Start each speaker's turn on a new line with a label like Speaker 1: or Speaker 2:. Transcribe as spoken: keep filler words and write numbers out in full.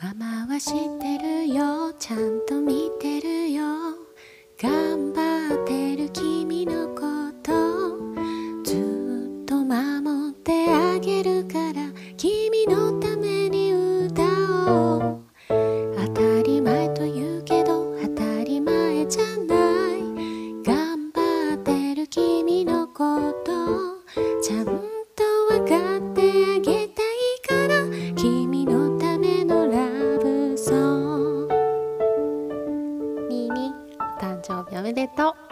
Speaker 1: ママは知ってるよ、ちゃんと見てるよ。頑張ってる君のことずっと守ってあげるから、君のために歌おう。当たり前と言うけど当たり前じゃない。頑張ってる君のことちゃんと分かってあげたいから、君のためのラブソング。ミニお誕生日おめでとう。